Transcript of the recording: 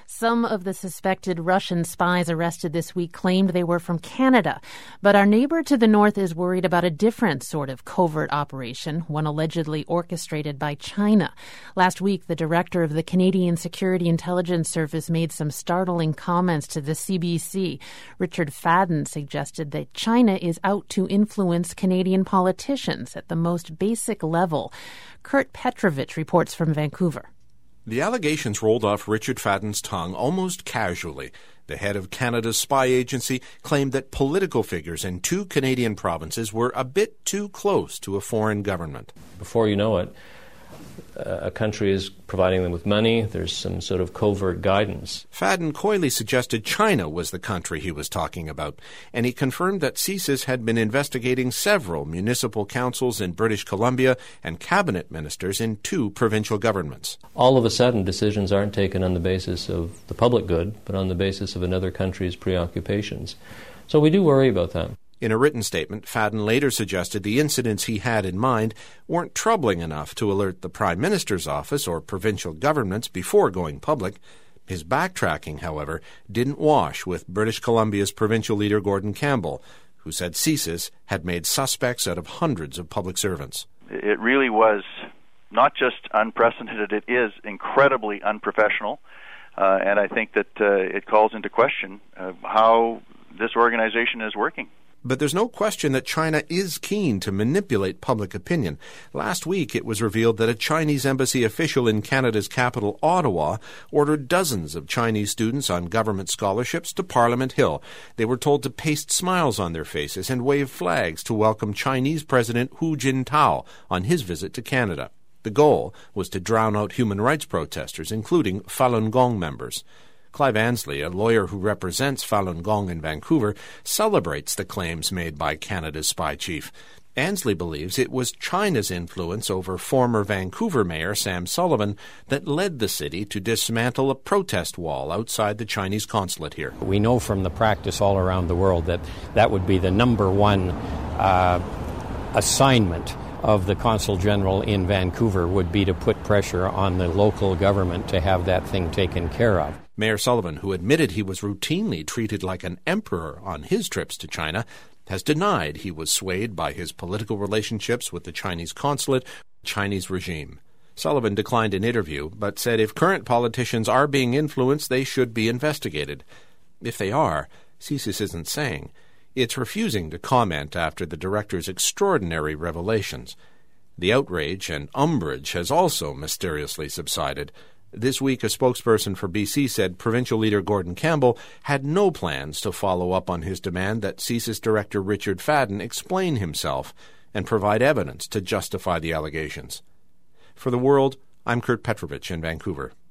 Some of the suspected Russian spies arrested this week claimed they were from Canada. But our neighbor to the north is worried about a different sort of covert operation, one allegedly orchestrated by China. Last week, the director of the Canadian Security Intelligence Service made some startling comments to the CBC. Richard Fadden suggested that China is out to influence Canadian politicians at the most basic level. Kurt Petrovich reports from Vancouver. The allegations rolled off Richard Fadden's tongue almost casually. The head of Canada's spy agency claimed that political figures in 2 Canadian provinces were a bit too close to a foreign government. Before you know it, a country is providing them with money. There's some sort of covert guidance. Fadden coyly suggested China was the country he was talking about, and he confirmed that CSIS had been investigating several municipal councils in British Columbia and cabinet ministers in 2 provincial governments. All of a sudden, decisions aren't taken on the basis of the public good, but on the basis of another country's preoccupations. So we do worry about that. In a written statement, Fadden later suggested the incidents he had in mind weren't troubling enough to alert the Prime Minister's office or provincial governments before going public. His backtracking, however, didn't wash with British Columbia's provincial leader Gordon Campbell, who said CSIS had made suspects out of hundreds of public servants. It really was not just unprecedented, it is incredibly unprofessional, and I think that it calls into question how this organization is working. But there's no question that China is keen to manipulate public opinion. Last week, it was revealed that a Chinese embassy official in Canada's capital, Ottawa, ordered dozens of Chinese students on government scholarships to Parliament Hill. They were told to paste smiles on their faces and wave flags to welcome Chinese President Hu Jintao on his visit to Canada. The goal was to drown out human rights protesters, including Falun Gong members. Clive Ansley, a lawyer who represents Falun Gong in Vancouver, celebrates the claims made by Canada's spy chief. Ansley believes it was China's influence over former Vancouver Mayor Sam Sullivan that led the city to dismantle a protest wall outside the Chinese consulate here. We know from the practice all around the world that that would be the number one assignment of the Consul General in Vancouver would be to put pressure on the local government to have that thing taken care of. Mayor Sullivan, who admitted he was routinely treated like an emperor on his trips to China, has denied he was swayed by his political relationships with the Chinese consulate or Chinese regime. Sullivan declined an interview, but said if current politicians are being influenced, they should be investigated. If they are, CSIS isn't saying. It's refusing to comment after the director's extraordinary revelations. The outrage and umbrage has also mysteriously subsided. This week, a spokesperson for BC said provincial leader Gordon Campbell had no plans to follow up on his demand that CSIS Director Richard Fadden explain himself and provide evidence to justify the allegations. For The World, I'm Kurt Petrovich in Vancouver.